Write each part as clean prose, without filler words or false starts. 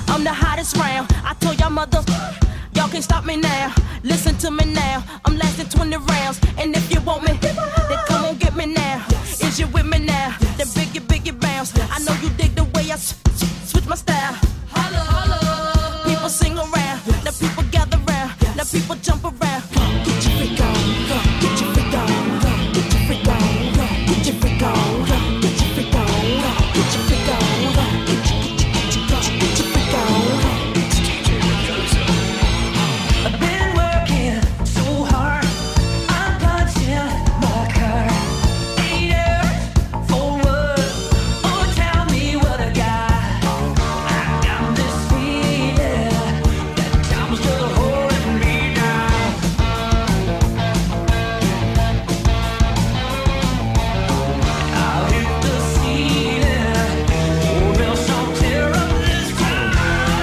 I'm the hottest round. I told y'all mother, y'all can't stop me now. Listen to me now. I'm lasting 20 rounds. And if you want me, then come on get me now. Is you with me now? Then biggie, biggie bounce. I know you dig the way I switch my style. Holla, holla. People sing around. Now people gather round. Now people jump around. Get your freak on. Get your freak on. Get your freak on. Get your freak on. Get your freak on. Get your freak on. Get your freak on. I've been working so hard. I'm punching my card. 8 hours for what? Oh, tell me what I got. I got this feeling that time's still holding me down. I'll hit the ceiling, or else I'll tear up this town.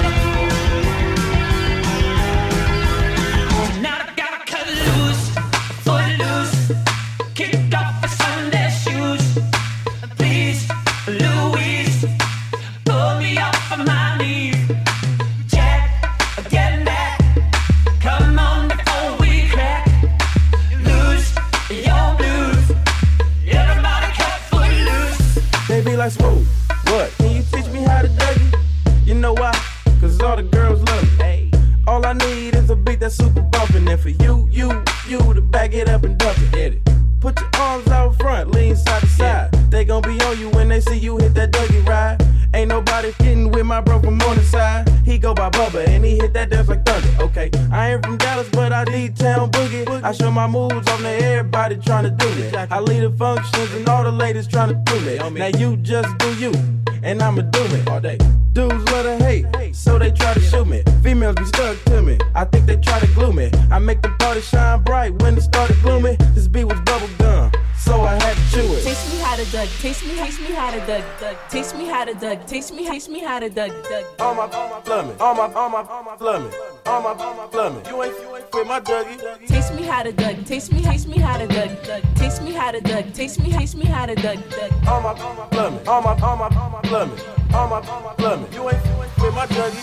Now I gotta cut loose, foot loose, kick off the Sunday shoes. Please, Louise, pull me off of my knees. Jack, get back, come on before we crack. Lose your blues, everybody cut foot loose. They be like, Smooth, what? Can you teach me how to Dougie? You know why? Cause all the girls love me. Hey. All I need is a beat that's super bumpin'. And for you to back it up and dump it. Hit it. Put your arms out front, lean side to side. They gon' be on you when they see you hit that Dougie ride. Ain't nobody getting with my bro from Morningside. He go by Bubba and he hit that dance like thunder. Okay, I ain't from Dallas, but I need town boogie. I show my moves on to everybody tryna do me. I lead the functions and all the ladies tryna do me. Now you just do you, and I'ma do it all day. Dudes love to hate, so they try to shoot me. Females be stuck to me, I think they try to glue me. I make the party shine bright when it started gloomy. This beat was bubble gum, so I had to chew it. Taste me how to Doug. Taste me how to Doug. Taste me how to Doug. Taste me how to Doug. All my plumbing, all my plumbing, all my plumbing. You ain't with my Dougie. Taste me how to Doug. Taste me how to Doug. Taste me how to Doug. Taste me how to Doug. All my plumbing, all my plumbing, all my plumbing. You ain't with my Dougie.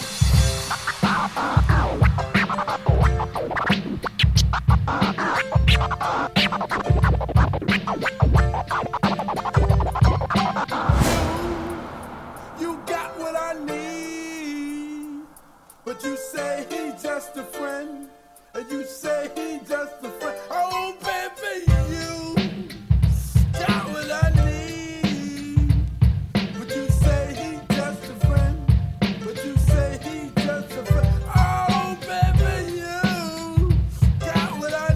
You got what I need, but you say he's just a friend, and you say he's just a friend. Oh, baby, you got what I need, but you say he's just a friend, but you say he's just a friend. Oh, baby, you got what I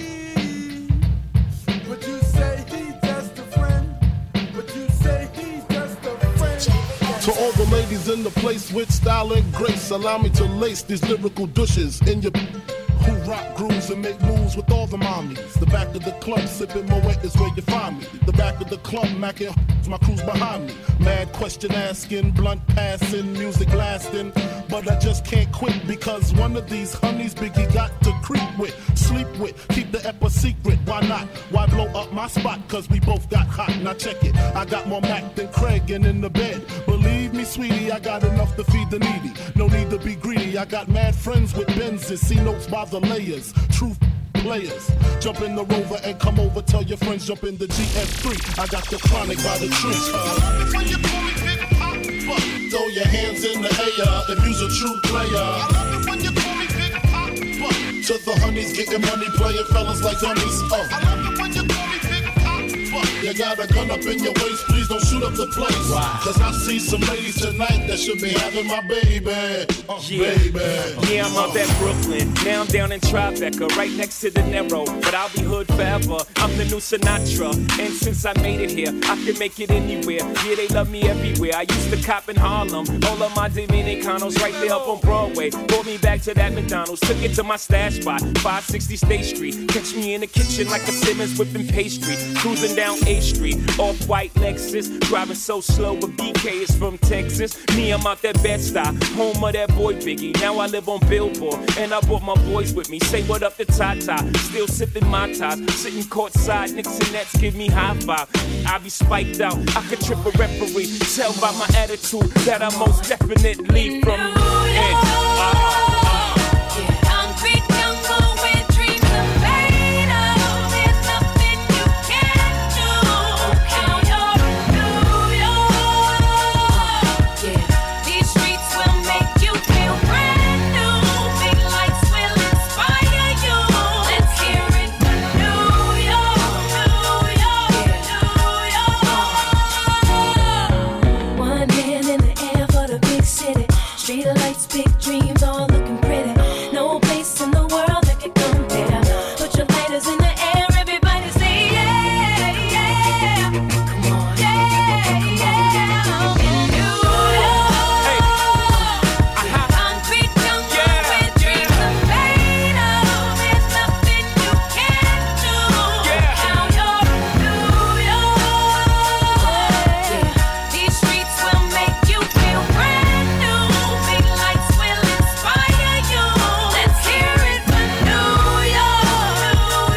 need, but you say he's just a friend, but you say he's just a friend. To all the ladies in the place with style and grace, allow me to lace these lyrical douches in your who rock grooves and make moves with all the mommies. The back of the club sipping Moet is where you find me. The back of the club macking, my crew's behind me. Mad question asking, blunt passing, music blasting. But I just can't quit because one of these honeys Biggie got to creep with, sleep with, keep the ep a secret. Why not? Why blow up my spot? Cause we both got hot. Now check it. I got more Mac than Craig and in the bed. Believe me, sweetie, I got enough to feed the needy. No need to be greedy. I got mad friends with Benzes. See notes by the layers. Truth players. Jump in the Rover and come over. Tell your friends jump in the GS3. I got the chronic by the tree. When you call me Big Papa, throw your hands in the air if you's a true player. I love it when you call me Big Papa. To the honeys getting money, playing fellas like dummies. I love it when you call me Big Papa. You got a gun up in your waist, please don't shoot up the place. Cause I see some ladies tonight that should be having my baby. Baby. Yeah, I'm up at Brooklyn. Now I'm down in Tribeca, right next to the Narrow. But I'll be hood forever. I'm the new Sinatra. And since I made it here, I can make it anywhere. Yeah, they love me everywhere. I used to cop in Harlem. All of my Dominicanos right there up on Broadway. Pulled me back to that McDonald's. Took it to my stash spot, 560 State Street. Catch me in the kitchen like a Simmons whipping pastry. Cruising down A Street, off-white Lexus. Driving so slow, but BK is from Texas. Me, I'm out that Bed-Stuy, home of that boy Biggie. Now I live on Billboard, and I brought my boys with me. Say what up to Tata, still sipping my ties. Sitting courtside, Knicks and Nets give me high five. I be spiked out, I could trip a referee. Tell by my attitude that I'm most definitely from lights, big dreams, all looking pretty. No place in the world that could compare. Put your lighters in the air, everybody say yeah, yeah. Come on, yeah, yeah. In New York, concrete jungle with dreams are made of. There's nothing you can't do. Now you're New York. These streets will make you feel brand new. Big lights will inspire you. Let's hear it for New York, New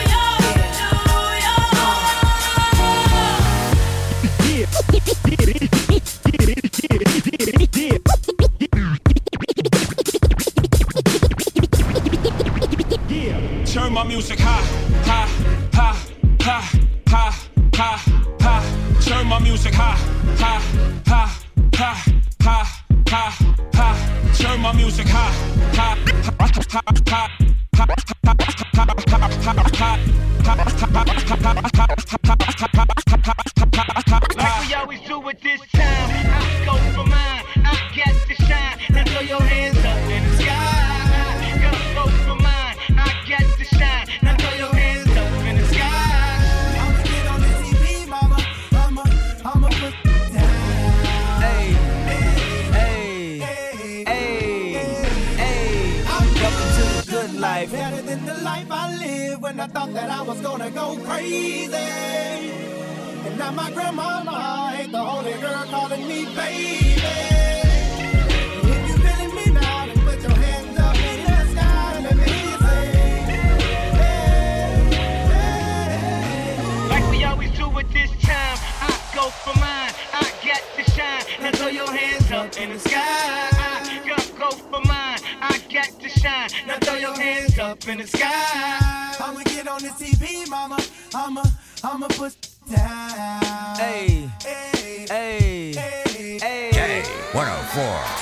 Turn my music high, high, high, high, high, high, high. Turn my music high, high, high, high, high, high, high. Turn my music high, high, high, high, Like we always do at this time, I go for mine, I get to shine. Now throw your hands up in the sky. Go for mine, I get to shine. Now throw your hands up in the sky. I'ma get on the TV, mama. I'ma put down. Hey, welcome to the good life. Better than the life I lived when I thought that I was gonna go crazy. And now my grandmama ain't the only girl calling me baby. If you feeling me now, then put your hands up in the sky and let me say, hey. Like we always do at this time, I go for mine, I get to shine. Now throw your hands up in the sky. Go for mine, I get to shine. Now throw your hands up in the sky. I'ma get on the TV, mama. I'ma put down. Hey, Hey, hey, hey, hey. 104.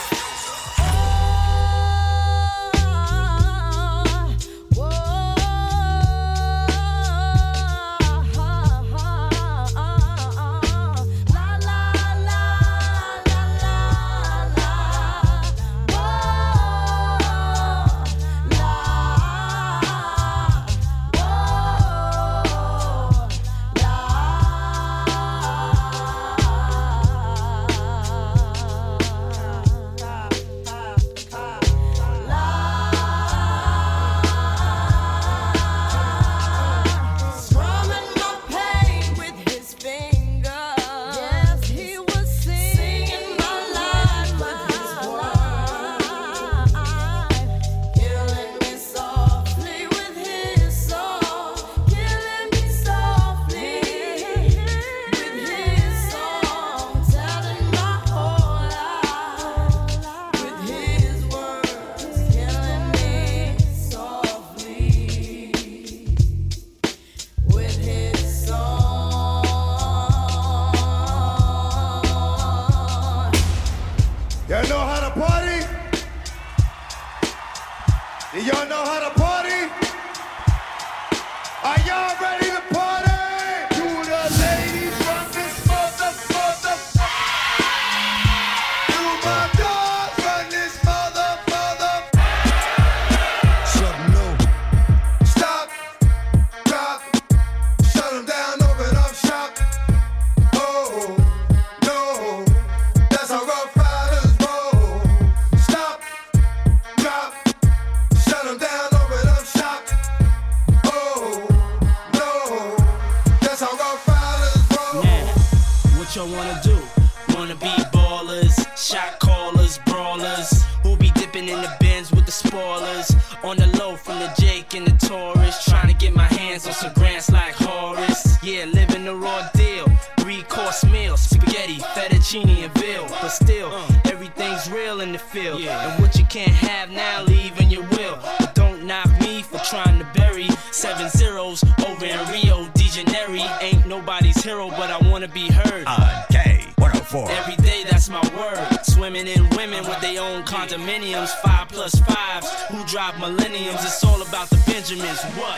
Y'all know how to party? Do y'all know how to party? Are y'all ready to party? To the ladies from this mother. To my dogs from this mother. Something new. Stop, drop, shut them down, open up shop. Oh, no, that's how Rough Riders roll. Stop, drop, shut them down, open up shop. Oh, no, that's how Rough Riders roll. Now, what y'all wanna do? Wanna be ballers, shot callers, brawlers, who be dipping in the bins with the spoilers. On the low from the Jake and the Taurus, trying to get my hands on some grants like Horace. Yeah, living the raw deal, 3-course meal, spaghetti, fettuccine and veal. But still, everything's real in the field. And what you can't have now, leave in your will. But don't knock me for trying to bury 7 zeros over in Rio de Janeiro. Ain't nobody's hero, but I wanna be heard. K104. Every day, that's my word. Swimming in women with their own condominiums, 5+5s who drive millenniums. It's all about the Benjamins. What?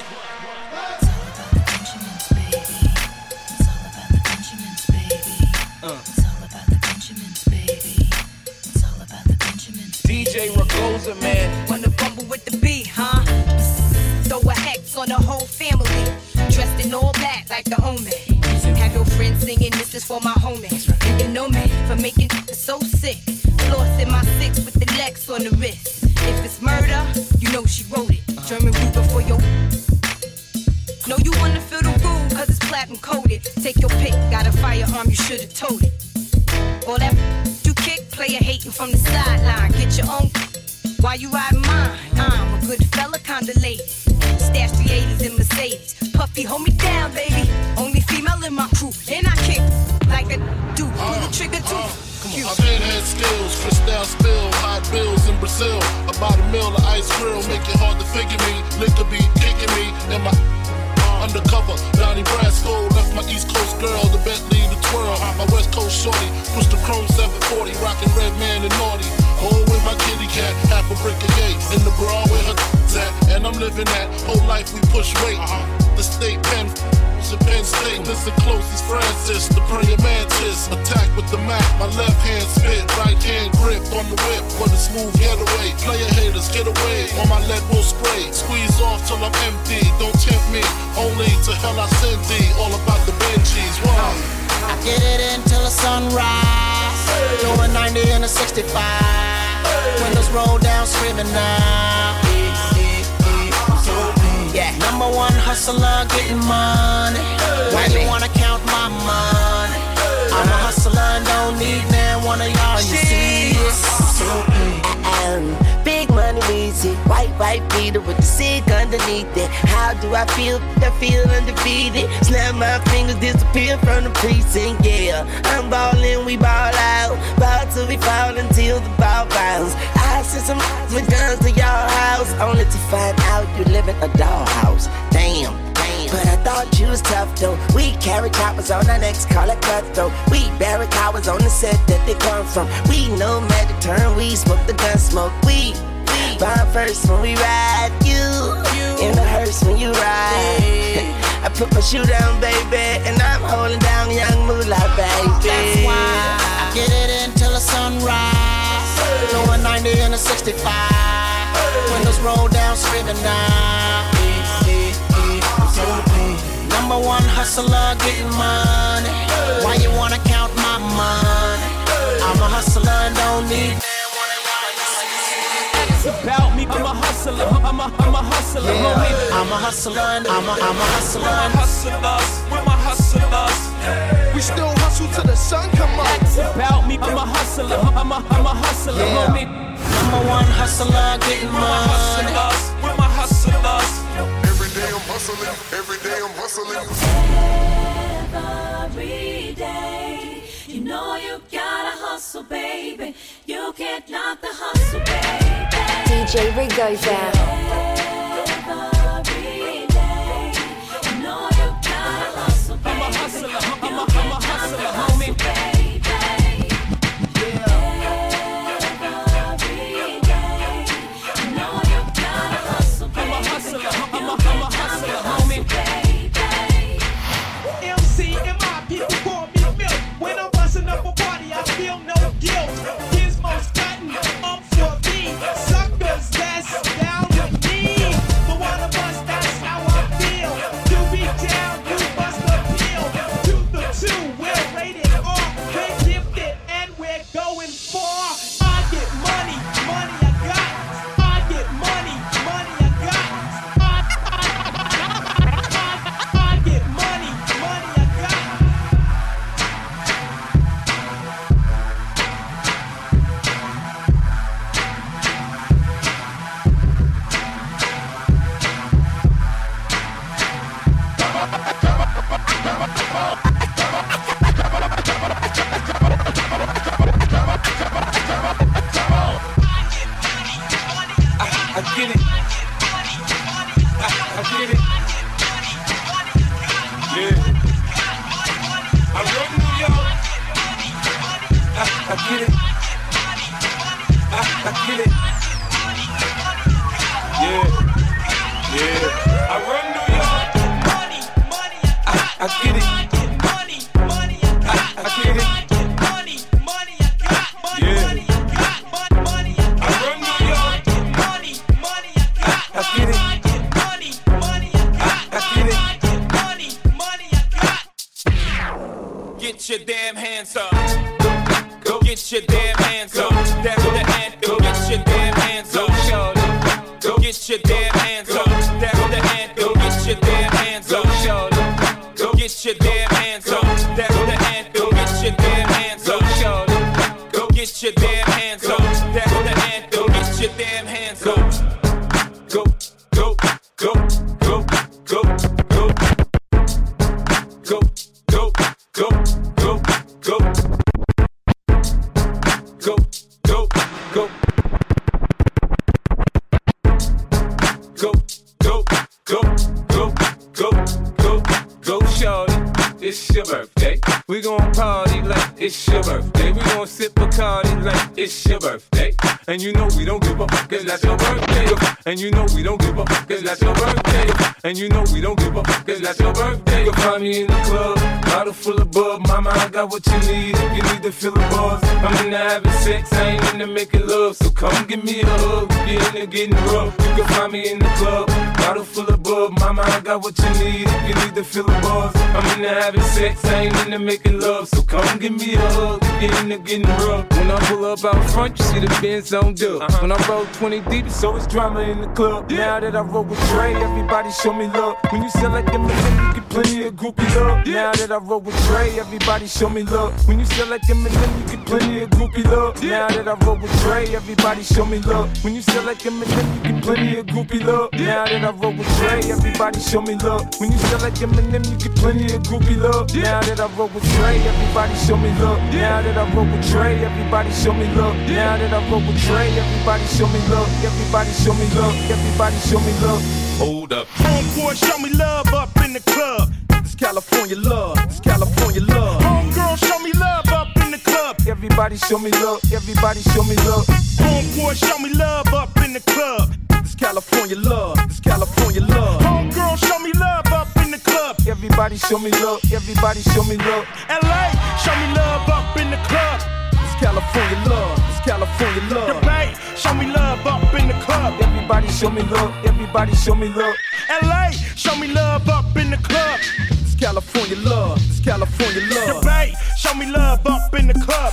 DJ DJ Ragosa, man. Wanna bumble with the B, huh? Throw a hex on the whole family. Dressed in all black like the omen. Have your friends singing, this is for my homies. And you know me for making it so sick. Floss in my six with the Lex on the wrist. If it's murder, you know she wrote it. German Ruger for your. Know you wanna feel the groove, cause it's platinum coated. Take your pick, got a firearm, you should've told it. All that you kick, player hating from the sideline. Get your own. Why you ride mine? I'm a good fella, kinda lady. Stash 380s in Mercedes. Puffy, hold me down, baby. Only female in my crew. And I kick like a dude. Pull the trigger too. I've had skills, crystal spill, hot bills in Brazil. About a meal of ice grill, make it hard to figure me. Liquor be kicking me in my undercover. Donnie Brasco left my East Coast girl, the Bentley, the twirl. My West Coast shorty, pushed the chrome 740, rockin' red man and naughty. Hole with my kitty cat, half a brick of gate. In the bra where her at, and I'm living that. Whole life we push weight. The state pen. Penn State, this the closest Francis, the praying mantis. Attack with the Mac, my left hand spit, right hand grip on the whip for the smooth getaway. Player haters, get away, on my lead will spray. Squeeze off till I'm empty, don't tempt me. Only to hell I send thee, all about the Benjis. Wow. I get it until the sunrise. Doing 90 and a 65. Windows roll down, screaming now. Yeah. Number one hustler, getting money. Why you wanna count my money? I'm a hustler and don't need man one of y'all. You see it? Big money easy, white beater with the sick underneath it. How do I feel? I feel undefeated. Snap my fingers, disappear from the precinct. Yeah, I'm ballin', we ball out. Ball till we fall until the ball bounce. I send some with guns to your house, only to find out you live in a dollhouse. Damn. But I thought you was tough though. We carry choppers on our necks, call it cutthroat. We bury cowards on the set that they come from. We know magic turn, we smoke the gun smoke. We bomb first when we ride. You in the hearse when you ride. I put my shoe down, baby, and I'm holding down young moolah, baby. That's why I get it until the sunrise. Doing 90 and a 65. Windows roll down, screaming now. Number one hustler, getting money. Why you wanna count my money? I'm a hustler and don't need. It's about me, I'm a hustler, I'm a hustler, homie. I'm a hustler and I'm a hustler. We're my hustlers, we're my hustlers. We still hustle till the sun come up. It's about me, I'm a hustler, I'm a hustler, homie. Number one hustler, getting money. We're my hustlers. Every day I'm hustling, every day I'm hustling. Every day, you know you gotta hustle, baby. You can't knock the hustle, baby. DJ Ragosa. Every day, you know you gotta hustle, baby. I'm a hustler, I'm a hustler, homie. Baby. Every day, you know you gotta hustle, baby. I'm a hustler, I'm a hustler, homie. MC and my people call me milk. When I'm busting up a party, I feel no guilt. Gizmo's cutting up for me. Suckers that's down with me. But one of us, that's how I feel. You be down, you must appeal. To the two, we're rated R. We're gifted and we're going far. I get money, money I got. I get money, money I got. I get money, money I got. I get it. I get it. Yeah. I run New York. I get it. I get it. Yeah. Yeah. I run New York. I get it. I get it. Yeah. I run New damn hands up. Go get your damn hands up. That's the anthem. Get your damn hands up. Go get your damn hands up. That's the anthem. Get your damn hands up. Go get your damn hands up. That's the anthem. Get your damn hands up. Go get your damn hands up. That's the anthem. Get your damn hands up. Go, go, go, go, go, go, go, go, go, go, go, go, go, go. Go, go, go, go, go, go, go, shorty. It's your birthday. We gon' party like it's your birthday. We gon' sip Bacardi like it's your birthday. And you know we don't give a fuck, 'cause that's your birthday. And you know we don't give a fuck, 'cause that's your birthday. And you know we don't give a fuck, 'cause that's your birthday. You'll find me in the club, bottle full of bub. Mama, I got what you need if you need to feel the buzz. I'm into having sex, I ain't into making love. So come give me a hug, get into getting rough. You can find me in the club, bottle full of bub. Mama, I got what you need if you need to feel the buzz. I'm into having sex, I ain't into making love. So come give me a hug, get into getting rough. When I pull up out front, you see the Benz on dub. When I roll 20 deep, it's always drama in the club. Now that I roll with Dre, everybody show me love. When you sell like them, you get plenty of groupie love. Now that I roll with Dre, everybody show me love. When you sell like them, you get plenty of groupie love. Now that I roll with Dre, everybody show me love. When you sell like them, you get plenty of groupie love. Now that I roll with Dre, everybody show me love. When you sell like them, you get plenty of groupie love. Now that I roll with Dre, everybody show me love. Now that I roll with Dre, everybody show me love. Now that I roll with Dre, everybody show me love. Everybody show me love. Everybody show me love. Hold up. Homeboy, show me love up in the club. It's California love. It's California love. Homegirl, show me love up in the club. Everybody show me love. Everybody show me love. Homeboy, show me love up in the club. It's California love. It's California love. Homegirl, show me love up in the club. Everybody show me love. Everybody show me love. LA, show me love up in the club. It's California love. It's California love. The Bay, show me love up in the club. Everybody show me love. Everybody show me love. LA, show me love up in the club. It's California love. It's California love. The Bay, show me love up in the club.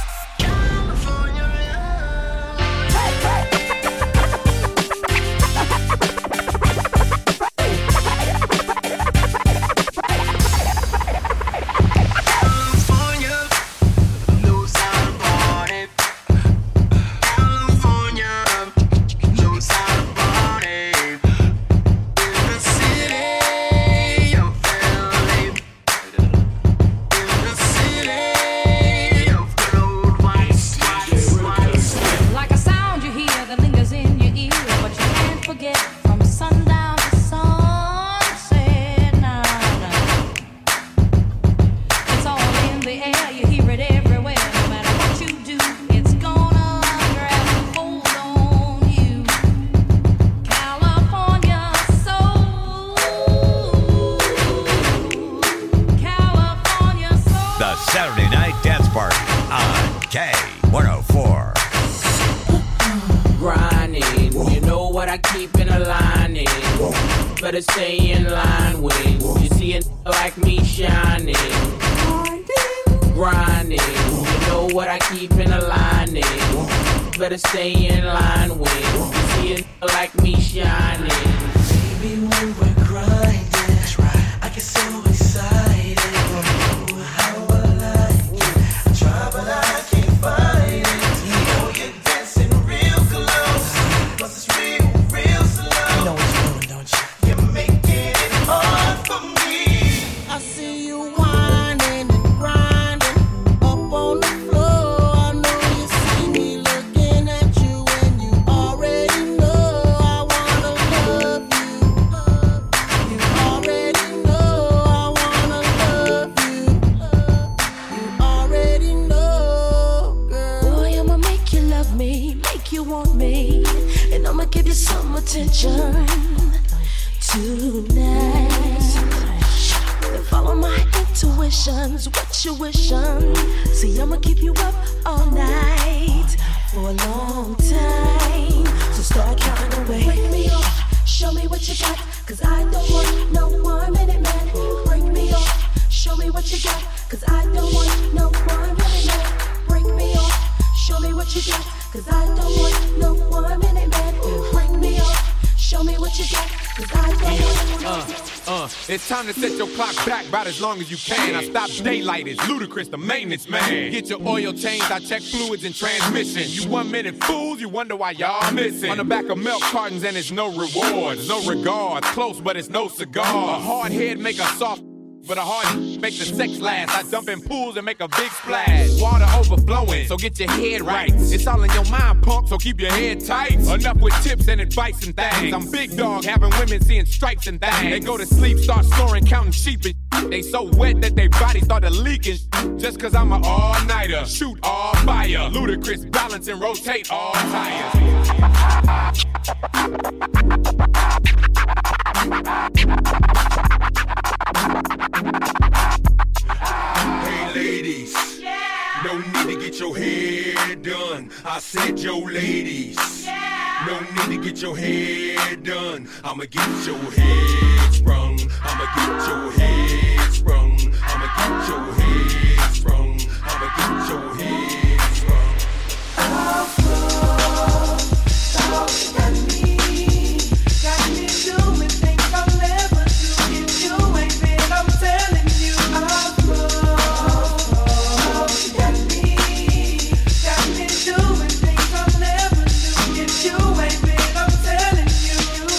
Saturday Night Dance Party on K104. Grinding, you know what I keep in a lining. Better stay in line when you see a like me shining. Grinding, you know what I keep in a lining. Better stay in line when you see a like me shining. Baby, when we're grinding, that's right, I get so excited. But I can't find it. You know you're dancing real close, but it's real, real slow. You know what you're doing, don't you? You're making it hard for me. I see you whining and grinding up on the floor. I know you see me looking at you, and you already know I wanna love you. You already know I wanna love you. You already know. Want me, and I'ma give you some attention tonight. And follow my intuitions, what you wishing. See, I'ma keep you up all night for a long time. So start counting away. Break me off, show me what you got, 'cause I don't want no 1 minute man. Break me off, show me what you got, 'cause I don't want no 1 It's time to set your clock back about as long as you can. I stop daylight, it's Ludacris, the maintenance man. Get your oil changed, I check fluids and transmission. You 1 minute fools, you wonder why y'all missing. On the back of milk cartons and it's no rewards, no regards. Close, but it's no cigar. A hard head make a soft, but a hard make the sex last. I jump in pools and make a big splash. Water overflowing, so get your head right. It's all in your mind, punk, so keep your head tight. Enough with tips and advice and things. I'm big dog, having women seeing stripes and things. They go to sleep, start snoring, counting sheep and they so wet that their bodies started leaking. Just cause I'm an all-nighter, shoot all fire. Ludacris, balance and rotate all tires. Hey ladies, no need to get your hair done. I said yo ladies, no need to get your hair done. I'ma get your head sprung. I'ma get your head sprung. I'ma get your head sprung. I'ma get your head sprung. Got me doing things I'll never do if you ain't been. I'm telling you, got me doing things I'll never do if you ain't been. I'm telling you,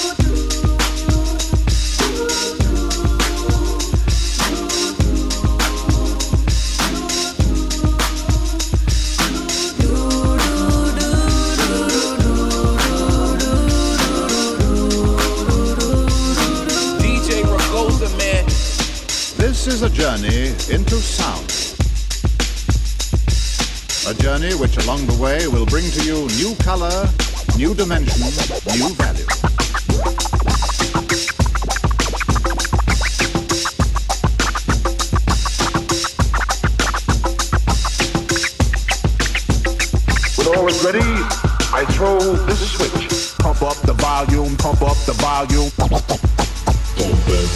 This is a journey into sound. A journey which along the way will bring to you new color, new dimension, new value. When all is ready, I throw this switch. Pump up the volume, pump up the volume. Pump that beat.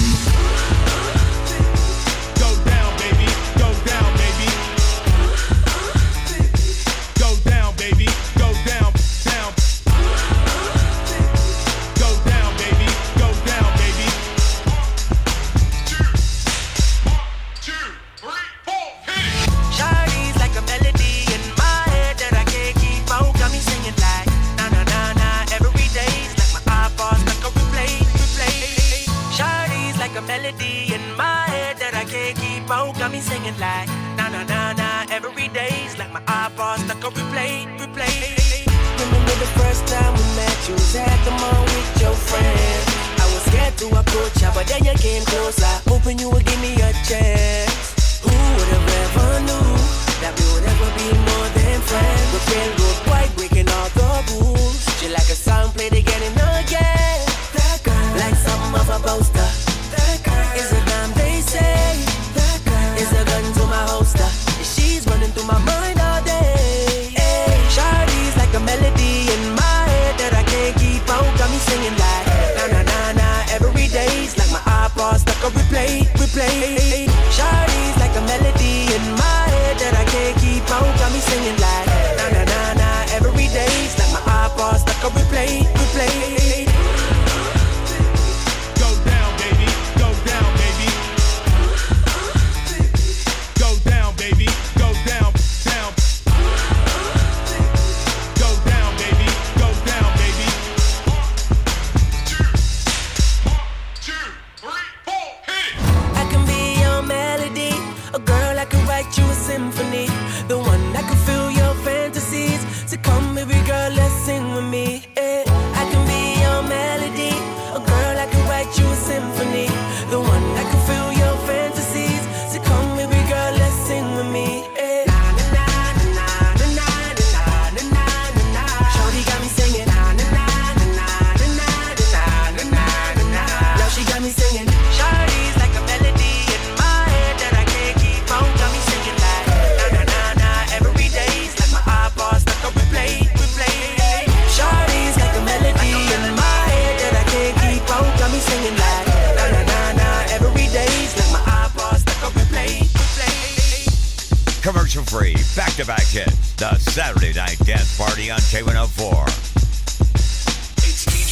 Commercial-free, back-to-back hits. The Saturday Night Dance Party on K104. It's DJ Ragosa.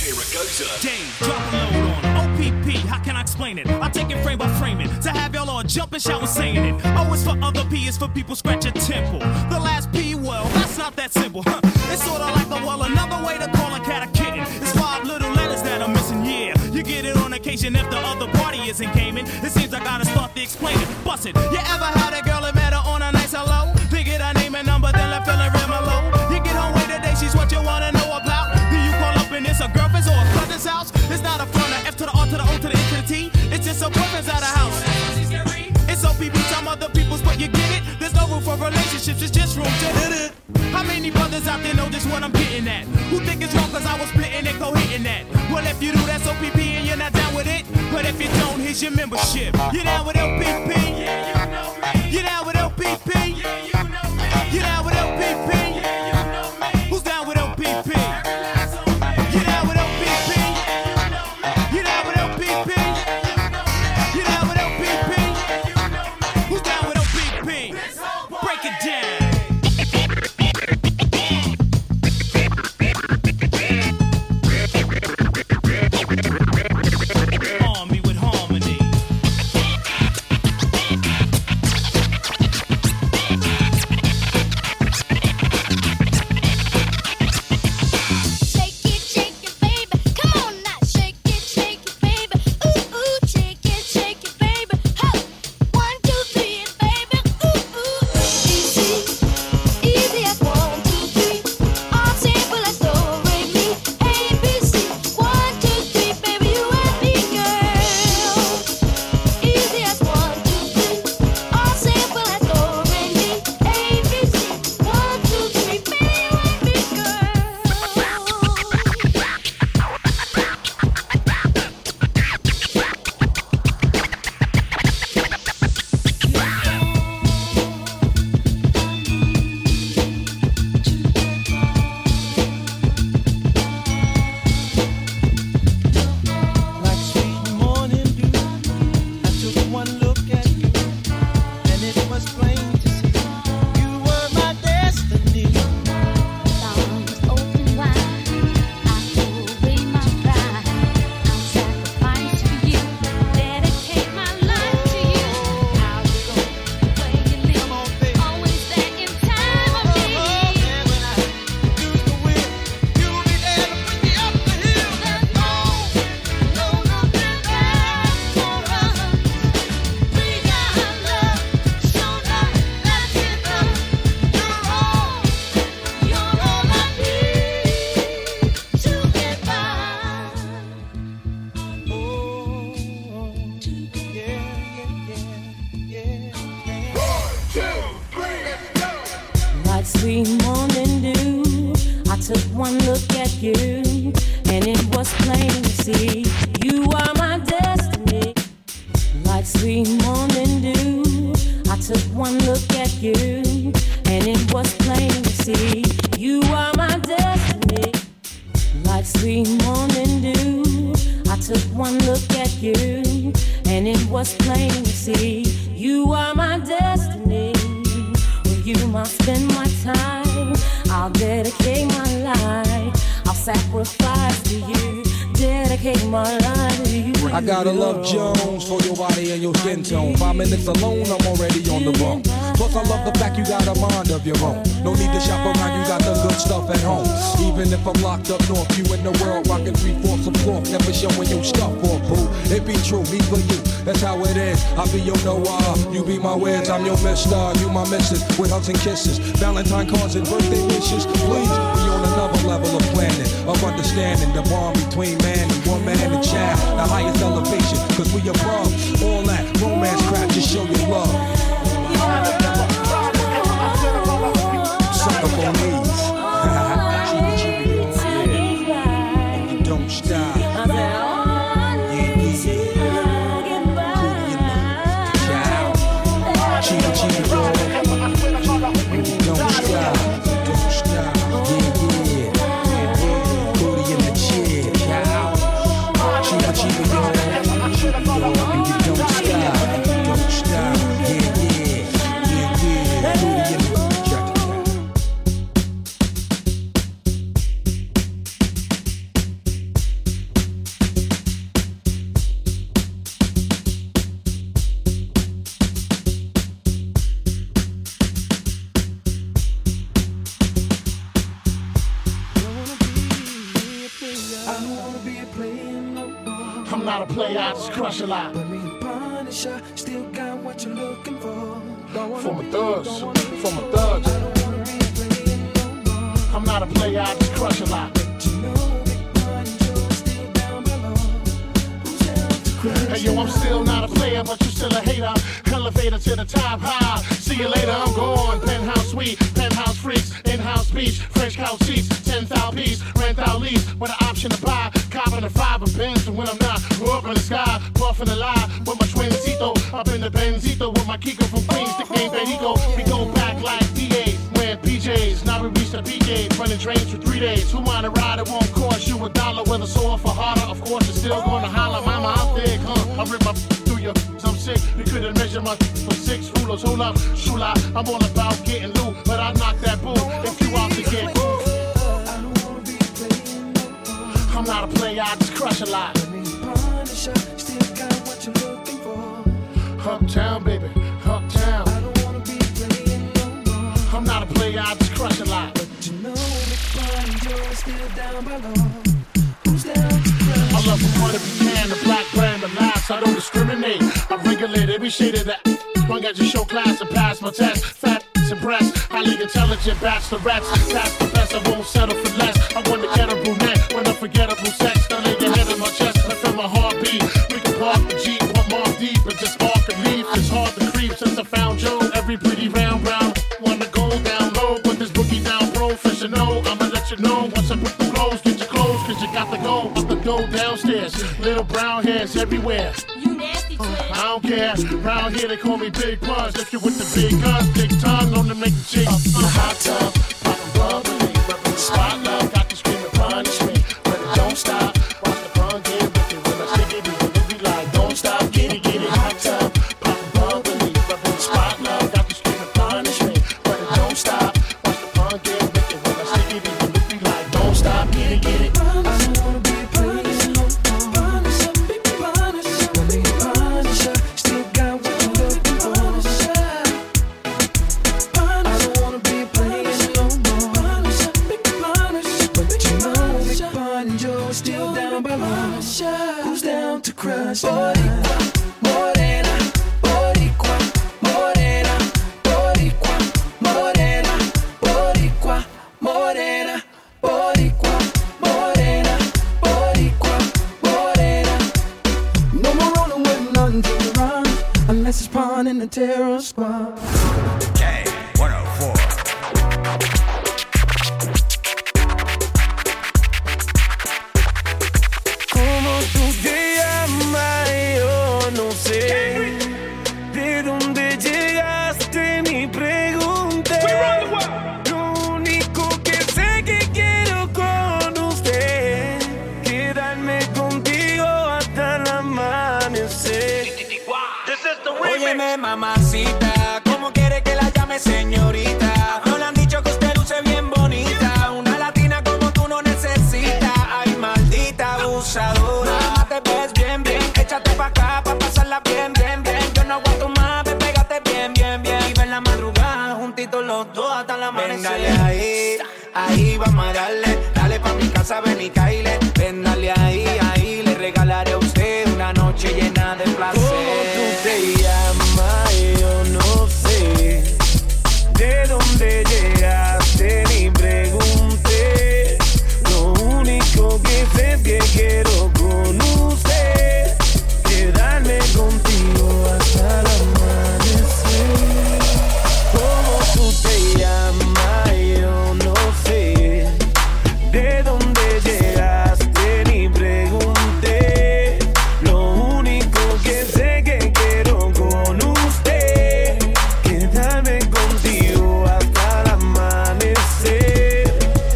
Dave, drop a load on OPP. How can I explain it? I take it frame by frame it. To have y'all all jump and shout saying it. O is for other, P is for people scratch a temple. The last P, well, that's not that simple, huh? It's sorta like a well, another way to call a cat a kitten. It's 5 little letters that are missing, yeah. You get it on occasion if the other party isn't gaming. It seems I gotta start to explain it. Bust it. You ever had a girl that met her on a nice hello? They get her name and number, then left feeling real mellow. You get her way today, she's what you wanna know about. Do you call up and it's a girlfriend's or a cousin's house? It's not a front, a F to the R to the O to the N to the T. It's just a boyfriend's out of house. It's OPP, some other people's, but you get it. There's no room for relationships, it's just room to hit it. How many brothers out there know just what I'm getting at? Who think it's wrong cause I was splitting and go hitting that? Well, if you do, that's OPP and you're not down with it. But if you don't, here's your membership. You down with LPP? Yeah, you know me. You down with LPP? Yeah, you know me. You down with LPP? Yeah, you know me. Who's down with LPP? You down with LPP? You down with LPP? You down with LPP? Who's down with LPP? Break it down. Sweet morning dew, I took one look at you, and it was plain to see you are my destiny. Like sweet morning dew, I took one look at you, and it was plain to see you are my destiny. Like sweet morning dew, I took one look at you, and it was plain to see you are my destiny. You must spend my time. I'll dedicate my life. I'll sacrifice to you. Dedicate my life to you. I gotta love Jones for your body and your skin tone. 5 minutes alone, I'm already on the bone. Plus I love the fact you got a mind of your own. No need to shop around, you got the good stuff at home. Even if I'm locked up north, you in the world rocking 3/4 of cloth, never showing your stuff for boo. It be true, me for you, that's how it is. I be your Noah, you be my Wiz, I'm your mister, you my missus, with hugs and kisses, Valentine cards and birthday wishes. Please, we on another level of planning, of understanding the bond between man and woman and child, the highest elevation, cause we above all that romance crap, just show your love. Suck up on these. You don't stop. I'm not a player, I just crush a lot. But me and Punisher still got what you're looking for. For my thugs, for my thugs. I'm not a player, I just crush a lot. Hey yo, I'm still not a player, but you still a hater. Elevator to the top high. See you later, I'm gone. Penthouse suite, penthouse freaks, in-house beach, French couch seats, 10,000 piece, rent out lease with an option to buy. Copping a 5 of Benz, and when I'm not, we're up in the sky, puffing a lie with my twincito. Up in the Benzito with my Kiko from Queens, nickname Benito. We go back like DAs, wearing PJs. Now we reach the PJs, running trains for 3 days. Who mind a ride? It won't cost you $1. Whether sore for harder, of course, you're still gonna holler. Mama, I'm thick, huh? I rip my through you, I'm sick. You couldn't measure my for 6 rulers. Hold up, shula. I'm all about getting loot, but I knock that bull if you out to get moved. I'm not a player, I just crush a lot. Uptown, baby, uptown. I'm not a player, I just crush a lot. But you know, you're still down below. Who's down? I love the one if you can, the black brand, the laughs. I don't discriminate. I regulate every shade of that. Long as you show class and pass my test. Fat impressed, highly intelligent bachelorettes. That's the best, I won't settle for less. I want to get a brunette with unforgettable sex. Now lay your head on my chest, I feel my heartbeat. We can park the Jeep, one more deep, and just spark and leave. It's hard to creep since I found Joe. Every pretty round brown. Wanna go down low, put this boogie down professional. I'ma let you know once I put the clothes, get your clothes, cause you got to go. Up the door downstairs, little brown hairs everywhere. You nasty twin. I don't care, round here they call me Big Buzz. If you with the big guns, big tongue, known to make the chick. Up in the hot tub, poppin' bubbly, reppin' the spot love, got you screaming punish me, but it don't stop. Watch the front get wicked when I shake it, even if we like, don't stop, get it, hot tub, poppin' bubbly, reppin' the spot love, got you screaming punish me, but it don't stop. Watch the front get wicked when I shake it, even if we like, don't stop, get it. Who's down to crush? Boricua, morena, boricua, morena, boricua, morena, boricua, morena, boricua, morena, boricua, morena. No more rolling with nothing to run, unless it's pawn in the terror squad. K104. Óyeme, mamacita, ¿cómo quiere que la llame señorita? No le han dicho que usted luce bien bonita. Una latina como tú no necesita. Ay, maldita abusadora. Mamá, te ves bien, bien. Échate pa' acá pa' pasarla bien, bien, bien. Yo no aguanto más, ven, pégate bien, bien, bien. Y ven la madrugada, juntitos los dos hasta la amanecer. Ven, dale ahí, ahí vamos a darle. Dale pa' mi casa, ven y caile. Ven, dale ahí, ahí. Le regalaré a usted una noche llena de placer. Te llama, yo no sé de dónde llegaste ni pregunté. Lo único que sé es que quiero con usted quedarme contigo hasta el amanecer. ¿Cómo tú te llamas? Yo no sé de dónde llegaste ni pregunté. Lo único que sé que quiero con usted quedarme contigo hasta el amanecer.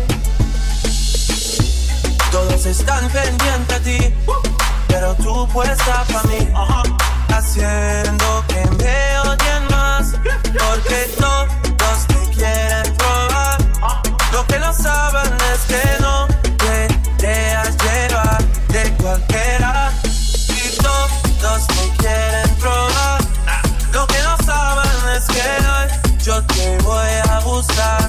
Todos están pendientes a ti, pero tú puesta pa' mí, haciendo que me odien más, porque todos te quieren probar. Lo que no saben es que no te dejas llevar de cualquiera, y todos me quieren probar. Lo que no saben es que hoy yo te voy a buscar.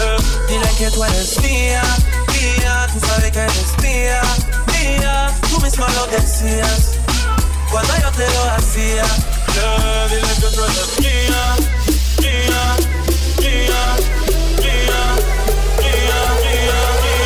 Dile que tú eres mía, mía, tú sabes que eres mía, mía. Tú me mismo lo decías cuando yo te lo hacía. Yeah, dile que tú eres mía, mía, mía, mía, mía, mía.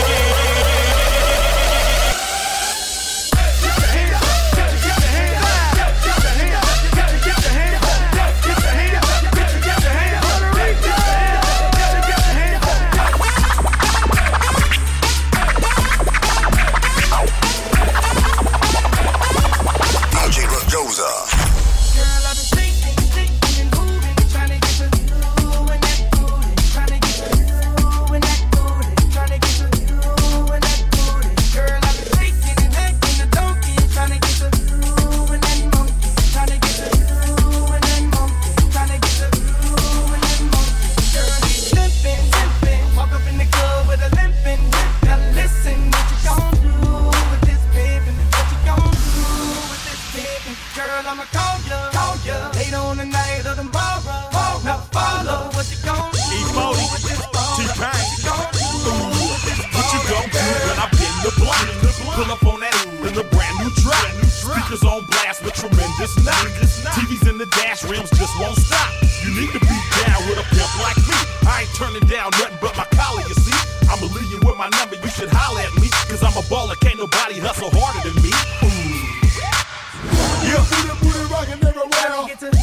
Pull up on that in a brand new drop. Speakers on blast with tremendous knock. TVs in the dash rims just won't stop. You need to be down with a pimp like me. I ain't turning down nothing but my collar, you see. I'ma leave you with my number, you should holler at me. Cause I'm a baller, can't nobody hustle harder than me. Yeah, booty rockin' everywhere.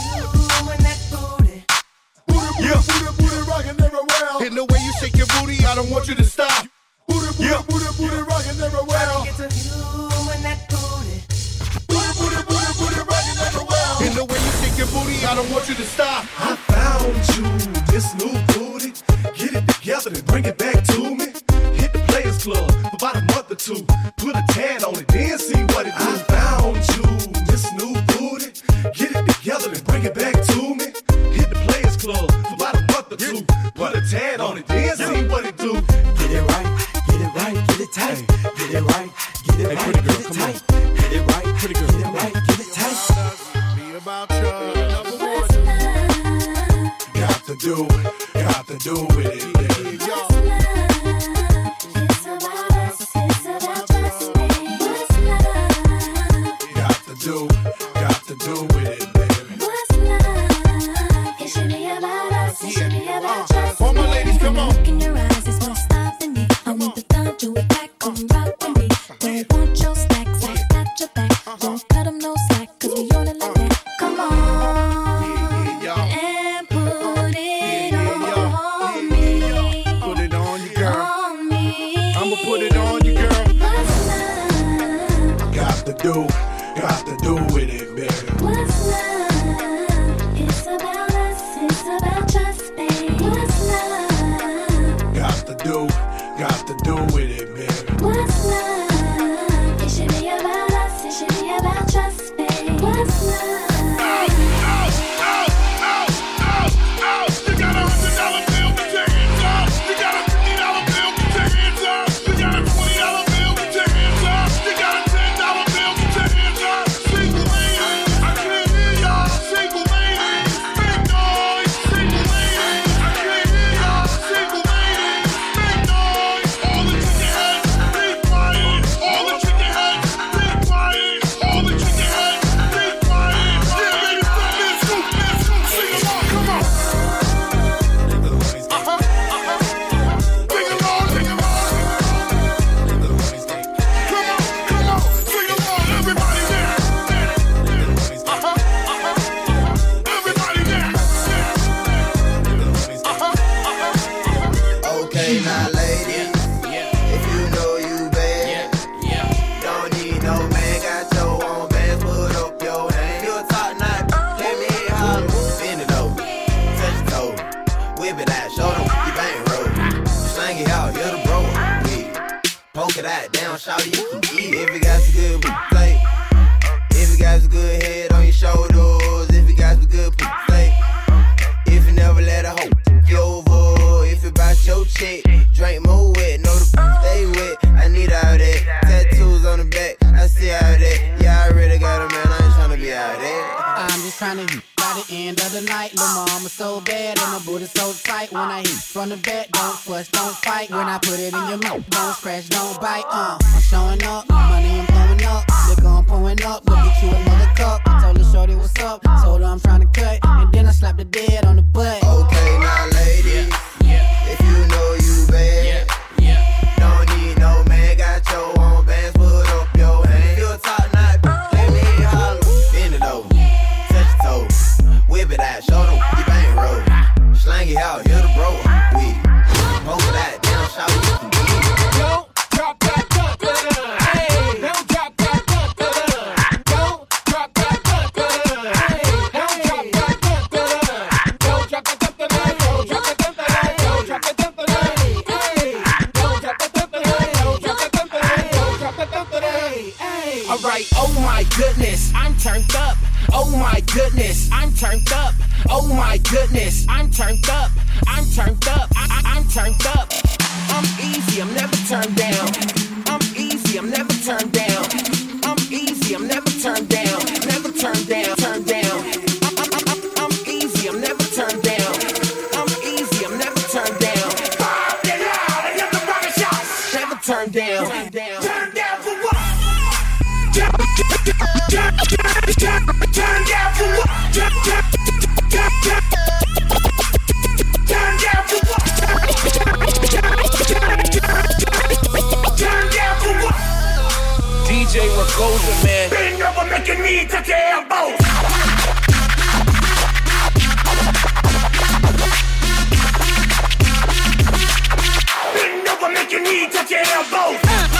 Yeah, booty rockin' everywhere. In the way you shake your booty, I don't want you to stop. Booty rockin' everywhere. Booty rockin' everywhere. In the way you shake your booty, I don't want you to stop. I found you, this new booty. Get it together and bring it back to me. Hit the Players Club for about a month or two. Put a tan on it, then see what it do. I found you, this new booty. Get it together and bring it back to me. Hit the Players Club for about a month or two. Put a tan on it, then see what it do. Get it right, get it right, get it tight. Get it right, get it right, get it tight. Get it right, pretty girl, get it right, get it tight. Be about you. Got to do with it. Got to do with it, baby. It should be about us, it should be about us. All my ladies, come on. Look in your eyes, it's what's stopping me. I want the thought you would back, come rock with me. Don't want your stacks, I got your back. Don't cut them no slack, cause we on it like that. Come on, and put it on me. Put it on you, girl. On me. I'ma put it on you, girl. What's love? Got to do with it, baby. What's love? It's about us, it's about trust, babe. What's love? Got to do with it, baby. What's love? It should be about us, it should be about trust, babe. What's love? You got $100 bill, put your hands up. You got a $50 bill, put your hands up. You got a $20 bill, put your hands up. You got a $10 bill, put your hands up. Single ladies, I can't hear y'all. Single ladies, big noise. Single ladies, I can't hear y'all. Single ladies, big noise. All the chicken heads, be quiet. All the chicken heads, be quiet. All the chicken heads, be quiet. Yeah, baby, let's go. Sing along, come on. Sing along, sing along. Come on, sing along, everybody there. Everybody there. Okay, now ladies, if you know you bad, don't need no man, got your own bands, put up your hand. You a top notch, let me holler, bend it over, touch your toe, whip it out, show them you bang roll, slang it out, you're the bro, with it. Poke it out, down, shout you can eat it. If you got some good play, if you got some good head on your shoulders, if you got some good play, if you never let a hoe you over, if you bout your chick, drink more wet, know the stay wet. I need all that. Tattoos on the back, I see all that. Yeah, I already got a man, I ain't tryna be out there. I'm just trying to hit by the end of the night. Lil' mama so bad and my booty so tight. When I hit from the back, don't fuss, don't fight. When I put it in your mouth, don't scratch, don't bite. I'm showing up, money I'm blowing up. Look I'm pouring up, go get you another cup. I told her shorty what's up, told her I'm trying to cut, and then I slapped the dead on the butt. Okay, now ladies, if you know you bad, don't need no man, got your own bands, put up your hand. You a top notch, let me holler, bend it over, touch your toes, whip it out, show them you bang roll, slang it out, hit the bro, we smoke that down, shout you can get it. Don't drop that hey, don't drop that don't drop that hey, don't drop that don't drop that don't drop that don't drop that don't drop that all right, oh my goodness, I'm turned up. Oh my goodness, I'm turned up. Oh my goodness, I'm turned up. I'm turned up. I'm turned up. I'm easy, I'm never turned down. I'm easy, I'm never turned down. I'm easy, I'm never turned down. Never turned down, turned down. I'm easy, I'm never turned down. I'm easy, I'm never turned down. Get out and get the rocket shots. Never turned down. Turn down for what? Turn down for what? Turn down for what? Turn down for what? DJ Ragosa, man. Bend over, make your knee touch your elbows. Bend over, make your knee touch your elbows.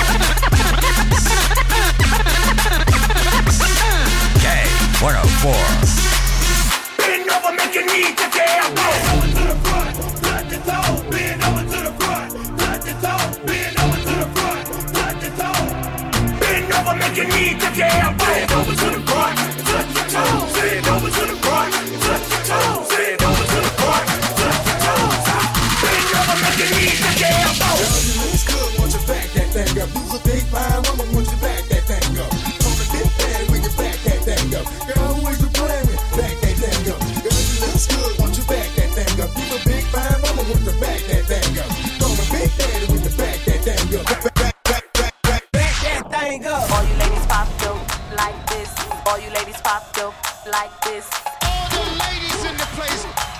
K104. Bend over, make your knee touch your elbows. Over to the front, touch your toe. Bend over to the front, touch your toe. Bend over to the front, touch your toe. Bend over, make your knee touch your elbows. Bend over to the front, touch your toe. Bend over to the front, touch your toe. Bend over to the front, touch your toe. Bend over, make your knee touch your elbows. Girl, you look good, want you back that thing up. You's a big fine woman, want you back that thing up. Come and get bad when you back that thing up. Girl, who is you playing with? Back that thing up. Girl, you look good, want you back that thing up. You's a big fine woman, want you back that thing up. Come and big daddy when you back that thing up. Back that thing up. All you ladies pop dope like this. All you ladies pop dope like this. All the ladies in the place.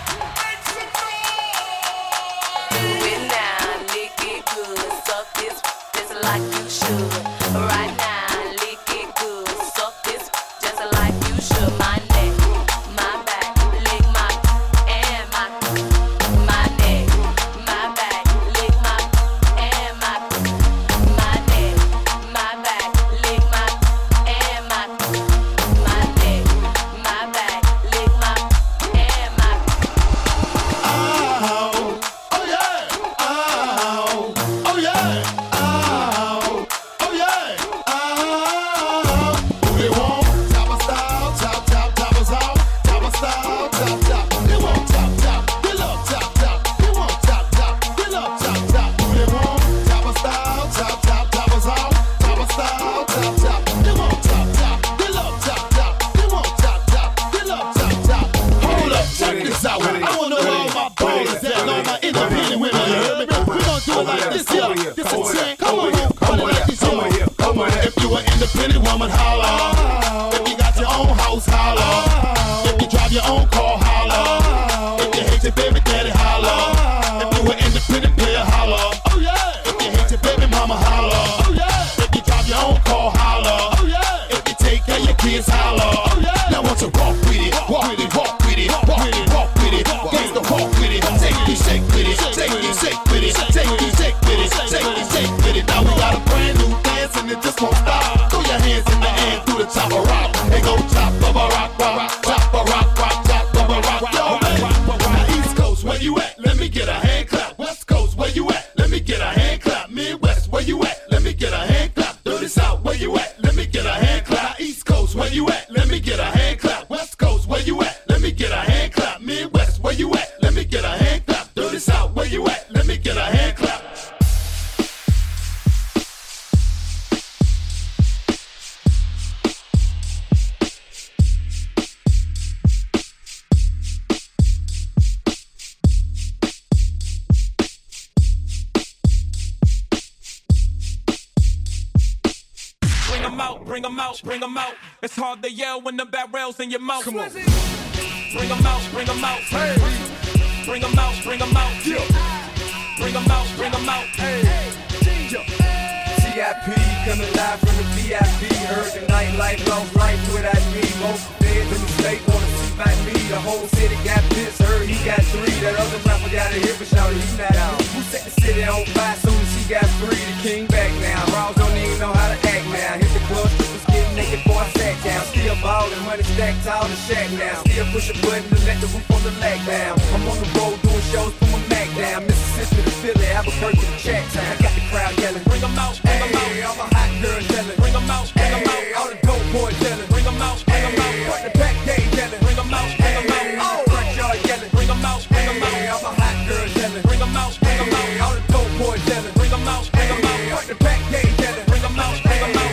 Win now, lick it good. Suck this just like you should. Right now, lick it good. Suck this just like you should. My neck, my back, lick my and my neck, my back, lick my and my neck, my back, lick my and my neck, my back, lick my and my. Oh yeah, oh yeah, oh yeah. Who they want? Top of style, top us out. Top of style, top. They want top. They love top. They want top. They love top. Who they want? Top of style, top us out. Top of style, top. They want top. They love top. They want top. They love top. Hold up, check this out. I wanna know all my ballers and all my independent women. You heard me? We gon' do it like this here. This a check. Come on, like this here. If you an independent woman, holla. If you got your own house, holla. If you drive your own car, holla. If you hate your baby daddy, holla. If you an independent player, holla. Oh yeah. If you hate your baby mama, holla. Oh yeah. If you drive your own car, holla. Oh yeah. If you take care of your kids, holla. Oh yeah. Now want to walk with it, walk with it, walk with it, walk with it, walk with it. Gangsta walk with it, take it, shake with it, take it, shake with it, take it, shake with it, take it, shake with it. Now we got a brand new dance and it just won't stop. Throw your hands in the air through the them out, bring them out, bring them out. It's hard to yell when the barrel's in your mouth. Come on. Bring them out, bring them out. Hey. Bring them out, bring them out. Yeah. Bring them out, bring them out. Hey. CIP coming live from the VIP. Heard the nightlife, lost life without me. Most feds in the state wanna see like me. The whole city got pissed, heard he got 3. That other rapper got a hit, but shouted he not out. Who set the city on fire soon as he got 3? The king back now. Raws don't even know how to act now. Hit the club, strippers getting naked before I sat down. Still ballin', money stacked tall and shack now. Still push a button to let the roof on the lag down. I'm on the road doing shows, put my Mac down. Mississippi to Philly, Albuquerque to Chacktown. I got the crowd yelling, bring them out, bring them out. All the hot girls yelling, bring them out, bring them out. All the dope boys yelling, bring them out, bring them out. Front the back gate yelling, bring them out, bring them out. Oh, front yard yelling, bring them out, bring them out. All the hot girls yelling, bring them out, bring them out. All the dope boys yelling, bring them out, bring them out. Front the back gate yelling, bring them out, bring them out.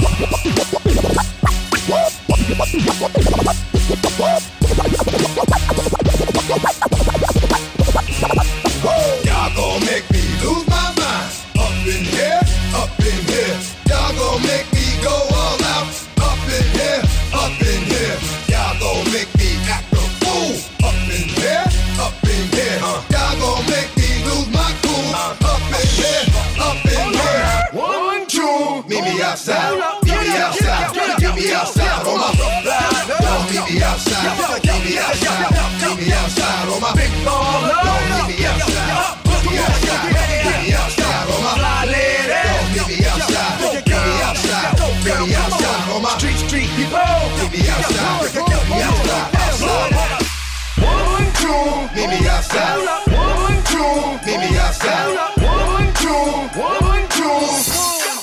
Y'all gon' make me lose my mind. Up in here, up in here. Y'all gon' make me go all out. Up in here, up in here. Y'all gon' make me act a fool. Up in here, up in here. Y'all gon' make me lose my cool. Up in here, up in here. 1, 2. Meet me outside. Meet me outside. Meet me outside on my don't meet me outside. Meet me outside. Meet me outside on my big ball. Don't meet me outside. Meet me outside. Meet me outside on my fly lady. Don't meet me outside. Meet me outside. Meet me outside on my street people. Meet me outside. Meet me outside. 1, 2. Meet me outside. 1, 2. Meet me outside. 1, 2. 1, 2.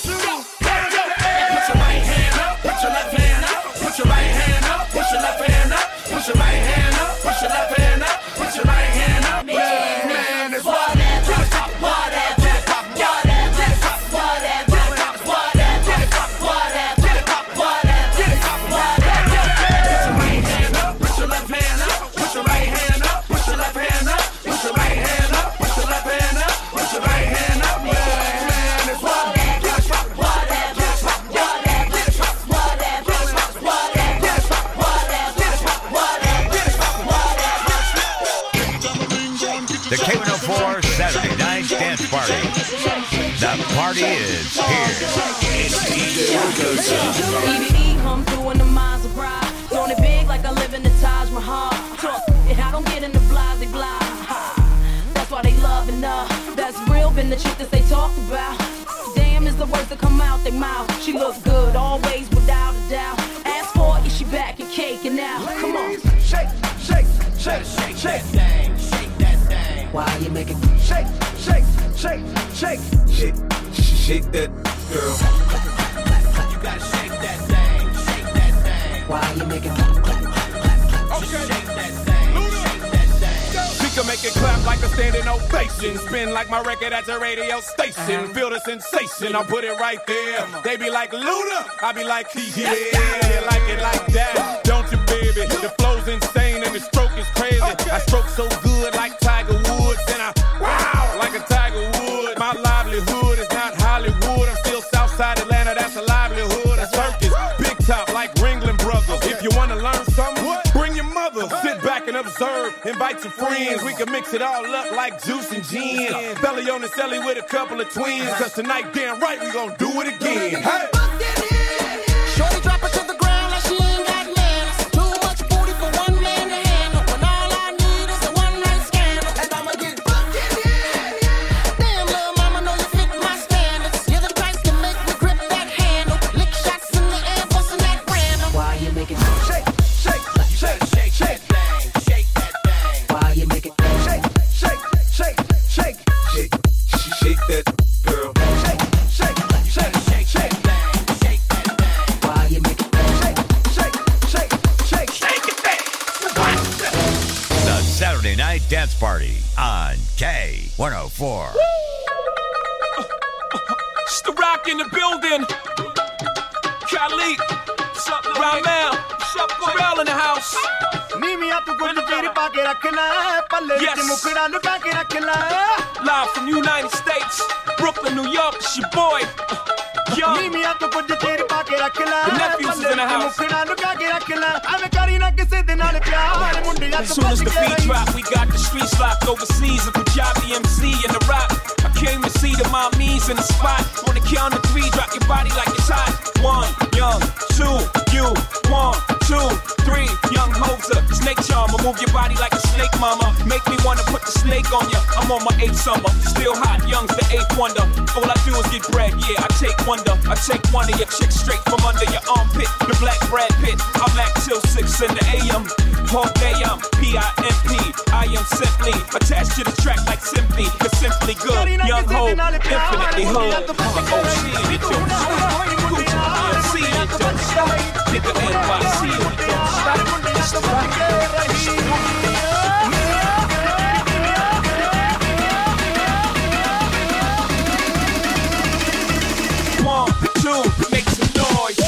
Put your right hand up, put your left hand up, put your right hand up, put your left hand up, put your right hand up, put your left hand up, put your right hand up. Man, it's The K104 Saturday Night Dance Party. The party is here. EBE come through in the Maserati. Doing it big like I live in the Taj Mahal. Talk it, I don't get in the blah blah. That's why they loving her. That's real, been the chick that they talked about. Damn is the words that come out their mouth. She look good, always without a doubt. Ask for it, is she back and caking now? Come on. Shake, shake, shake, shake, shake that thing, shake that thing. Why you making shake, shake, shake, shake, shake, shake that girl. You gotta shake that thing, shake that thing. Why you making okay. Shake that thing, shake that thing. She can make it clap like a standing ovation. Spin like my record at the radio station. Feel the sensation, I'll put it right there. They be like, Luda, I be like, yeah, you like it like that, don't you, baby? The flow's insane and the stroke is crazy. I stroke so good like Tiger Woods, and I wow like a Tiger Wood. My livelihood is not Hollywood. I'm still Southside Atlanta, that's a livelihood. A circus, big top like Ringling Brothers. If you wanna learn something, bring your mother. Sit back and observe, invite your friends. We can mix it all up like juice and gin. Belly on the celly with a couple of twins. Cause tonight, damn right, we gon' do it again. Hey! Shorty drop it to the ground like she ain't got manners. Too much booty for one man to handle. When all I need is a one-night scandal. And I'ma get bucket. Damn, little mama, know you fit my standards. You're the price to make me grip that handle. Lick shots in the air, bustin' that random. Why you making shake, shake, shake, shake, shake that thing, shake that thing. Why you making shake, shake, shake, shake, shake, shake that girl. Shake, shake, shake, shake, shake that. Why you making The Saturday Night Dance Party on K104. It's the Rock in the building. Khalid, Ramel, Pharrell in the house. Yes. Live from United States, Brooklyn, New York, it's your boy. Yo. नीमी आ तो कुछ chair पाके रख ला The nephews is in the house. मुखड़ा लुका के रख ला हमें करी ना किसी दिन नाल प्यार मुंडे आ As तो soon as the कुछ beat drop, we got the streets locked overseas. A Punjabi MC and the rock. I came to see the mommies in the spot. On the count of 3, drop your body like it's hot. 1, young, 2, you. 1, 2, 3, young Hoser. Snake charmer, move your body like a snake, mama. Make me wanna put the snake on ya. I'm on my 8th summer, still hot. Young's the 8th wonder. All I do is get bread, yeah. I take wonder. I take one of your chicks straight from under your armpit. The black Brad Pitt. I'm back till 6 in the a.m. All day I'm P-I-M-P. I am simply attached to the track like simply. It's simply good. Young Ho, infinitely hood. OC, it don't stop. Gucci, EMC, it don't stop. Nigga NYC, it don't stop. It's the rock. One, two, make some noise.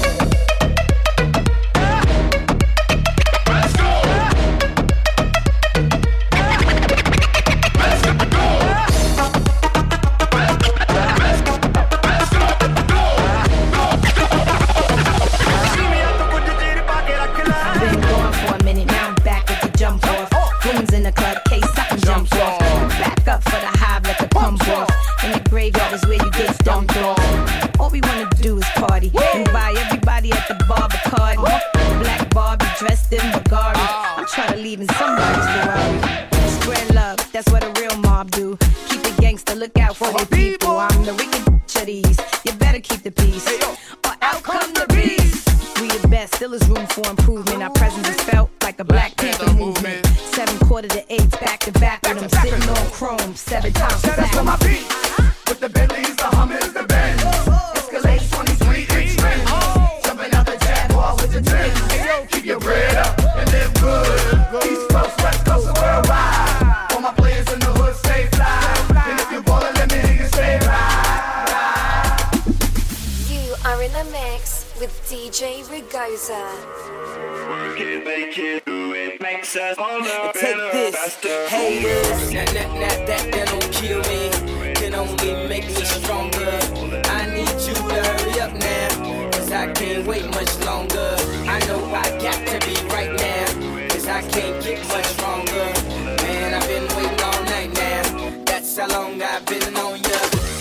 Been going for a minute, now I'm back with the jump off. Goons in the club, case something jumps off. Back up for the hive, let the pump off. In the graveyard is where you get stumped off. All we wanna do is party and buy everybody at the bar Bacardi. Black Barbie dressed in Bulgari. I'm trying to leave in somebody's Ferrari. Spread love, that's what a real mob do. Keep it gangster, look out for the people. I'm the wicked bitch of these. You better keep the peace, or out come the beast. We the best, still is room for improvement. Our presence is felt like a Black Panther movement. 7/4 to 8, back to back with them sitting on chrome 7 times Shout out back. to my beat. With the Bentleys, the Hummers, the Benz. Escalade 23-inch rims. Jumping out the Jaguar with the Timbs. Keep your bread up and live good. East Coast, West Coast, and worldwide. All my players in the hood stay fly. And if you ballin', let me hear you say ride. You are in a mix with DJ Rigosa. Work it, make it, do it, makes us all up Take this, haters. That don't kill me, can only make me stronger. I need you to hurry up now, cause I can't wait much longer. I know I got to be right now, cause I can't get much stronger. Man, I've been waiting all night now, that's how long I've been on ya.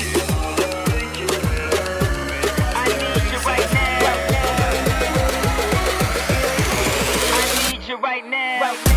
I need you right now. I need you right now.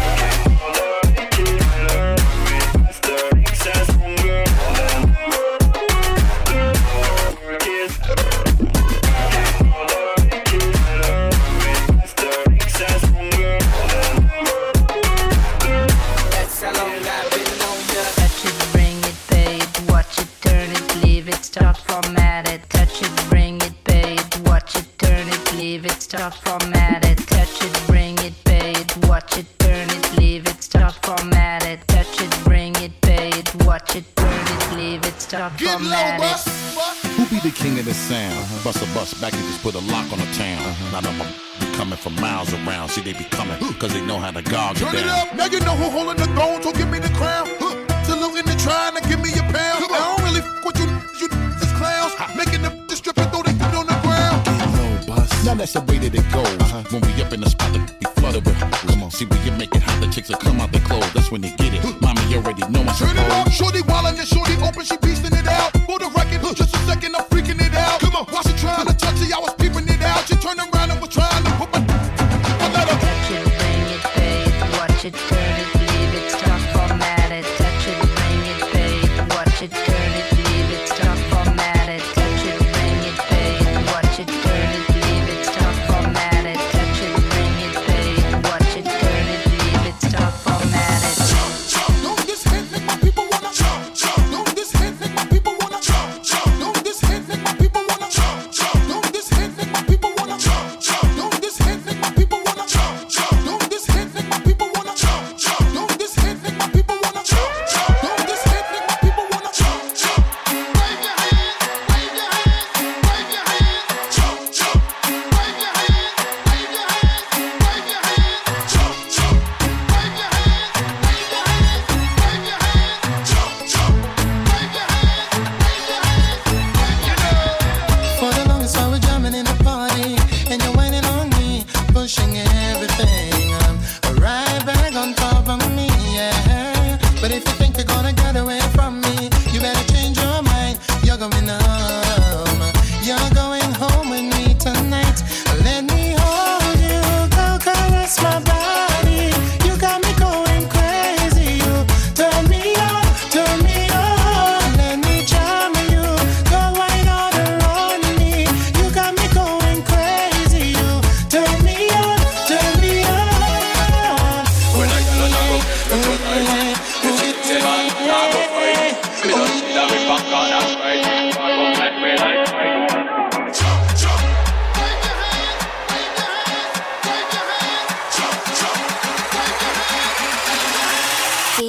That's how long I've been on ya. Touch it, bring it, pay it, watch it, turn it, leave it, start, format it. Touch it, bring it, pay it, watch it, turn it, leave it, start, format it. Touch it, bring it, pay it, watch it, turn it, leave it, start, format it. Touch it, bring it, pay it, watch it, turn it, leave it, start, format it. Who be the king of the sound? Bust a bust back and just put a lock on the town. Now them be coming from miles around. See, they be coming cause they know how to gog it Turn it down. up, now you know who holding the throne, so give me the crown. Saluting and trying to give me a pound. I don't really f with you just clowns. Making them just strip and throw they foot on the ground. Now that's the way that it goes. When we up in the spot, we flooded with. Come on, see when you make it hot, the chicks will come out their clothes. That's when they get it. Mommy, you already know my Turn it up, shorty wildin' and shorty open, she beastin' it out. For the record, just a second, I'm freaking it out. Come on, while she trying to touch it, I was peeping it out. She turned around and was trying to put my let her. Touch it, bring it, pay it, watch it, turn it, leave it, start, format it. Touch it, bring it, pay it, watch it, turn it, leave it, start, format it. Touch it, bring it, pay it, watch it, turn it, leave it, start, format it. Touch it, bring it, pay it, watch it, turn it, leave it, start, format it. Don't this hit make my people wanna. Don't this hit make my people wanna. Don't this hit make my people wanna.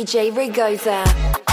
DJ Rigoza.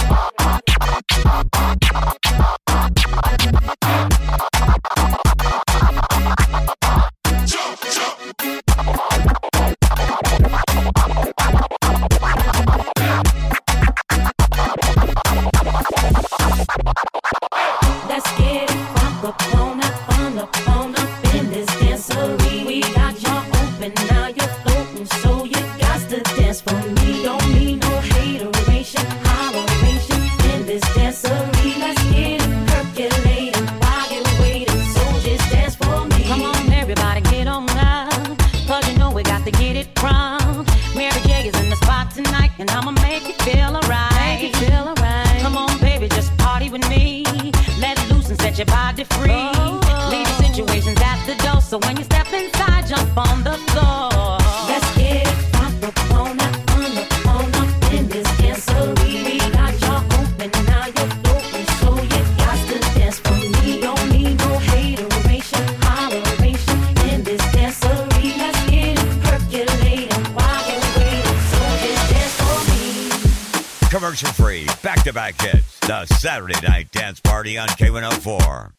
Let's get it crunk up on up in this dancery. We got y'all open, now you're floating, so you got to dance for me. Don't need no hateration, holleration in this dancery. Let's get it percolating while you're waiting, so just dance for me. Come on, everybody, get on now, 'cause you know we got to get it wrong. Mary J is in the spot tonight, and I'ma make it feel alright. Make it feel alright. Come on, baby, just party with me. Let loose and set your body free. Leave situations at the door, so when you step inside, jump on the floor. Let's get it crunk up on up in this dancery. We got y'all open, now you're open, so you got to dance for me. Don't need no hateration, holleration in this dancery. Let's get it percolating while you're waiting, so just dance for me. Commercial free, back-to-back hits. The Saturday Night Dance Party on K104.